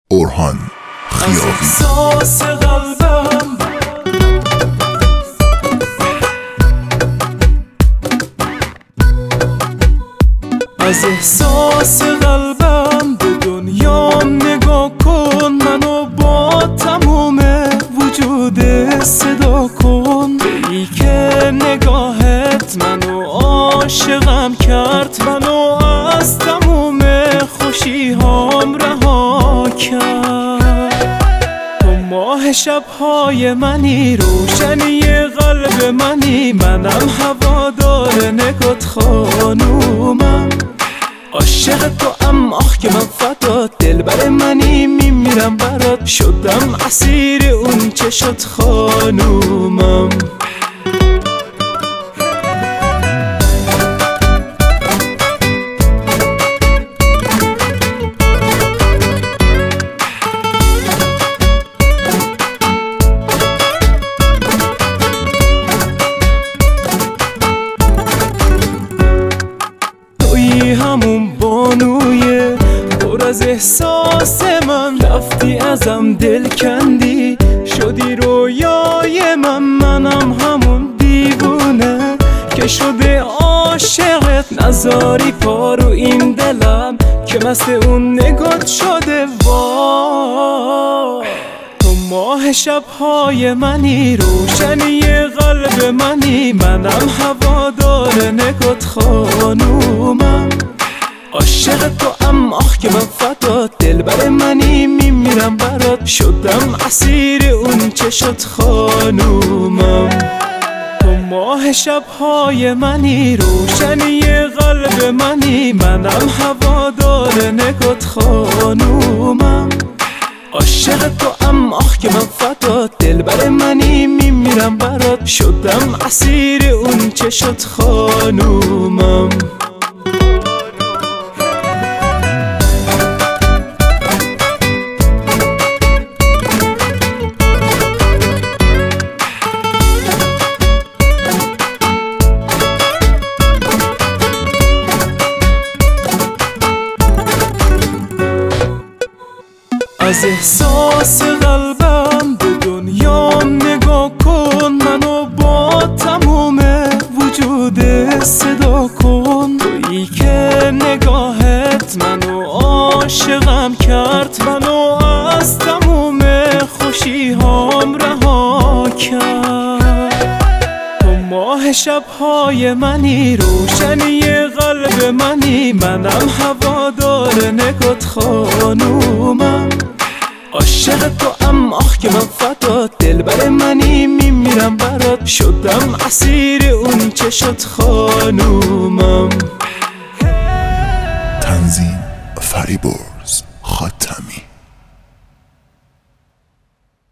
اورهان خیابی. احساس قلبم از احساس قلبم به دنیام نگاه کن، منو با تموم وجود صدا کن. ای که نگاهت منو عاشقم کرد، منو از تموم خوشی‌هام رها کرد. تو ماه شب‌های منی، روشنی قلب منی، منم هوادار نگات خانومم. عاشق تو ام آخ که من فدا، دلبر منی میمیرم برات، شدم اسیر اون چشات خانومم. همون بانوی پر از احساس من، رفتی ازم دل کندی، شدی رویای من. منم همون دیوونه که شده عاشقت، نذاری پا رو این دلم که مست اون نگات شده. وای تو ماه شب‌های منی، روشنی قلب منی، منم هوادار نگات خانومم. عاشق تو ام آخ که من فدا، دلبر منی میمیرم برات، شدم اسیر اون چشات خانومم. تو ماه شب‌های منی، روشنی قلب منی، منم هوادار نگات خانومم. عاشق تو ام آخ که من فدا، دلبر منی میمیرم برات، شدم اسیر اون چشات خانومم. از احساس قلبم به دنیام نگاه کن، منو با تموم وجود صدا کن. تویی که نگاهت منو عاشقم کرد، منو از تموم خوشی‌هام رها کرد. تو ماه شب‌های منی، روشنی قلب منی، منم هوادار نگات خانومم. عاشق تو ام آخ که من فدا، دلبر منی میمیرم برات، شدم اسیر اون چشات خانومم. تنظیم فریبرز خاطر.